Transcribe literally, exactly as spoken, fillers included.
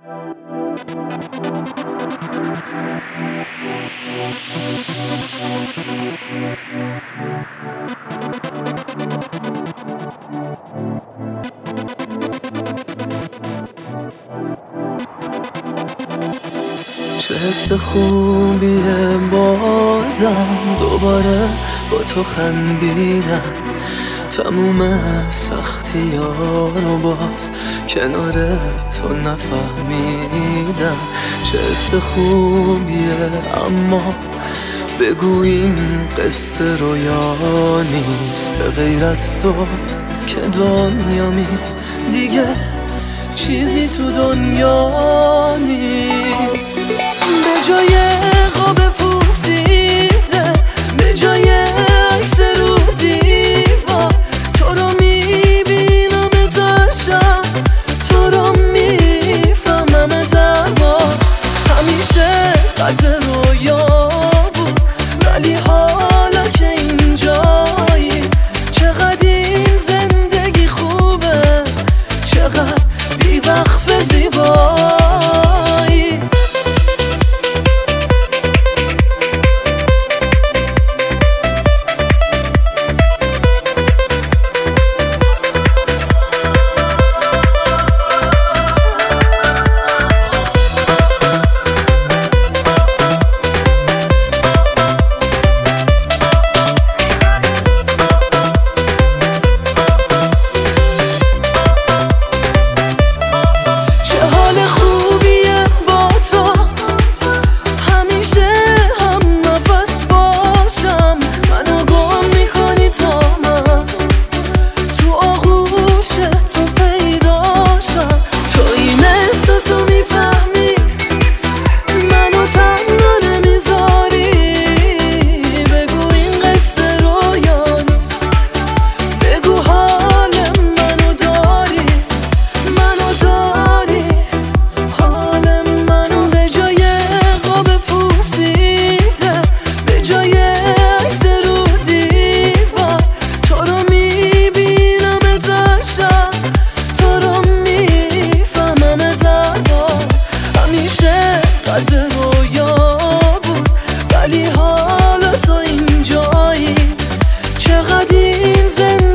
چه حس خوبیه بازم دوباره با تو خندیدم، تموم سختی ها رو باز کنار تو نفهمیدم. چه حس خوبیه اما بگو این قصه رویا نیست، به غیر از تو که دنیامی دیگه چیزی تو دنیا نیست. به جای قاب پوسیده، به جای عکس رو دیوار، تو رو میبینم در شب، تو رو میفهمم در بار. همیشه قد رویا بود ولی حالا که اینجایی، چقدر این زندگی خوبه، چقدر بی‌وقف زیبایی. قد رویا بود ولی حالا تو اینجایی، چقدر این زندگی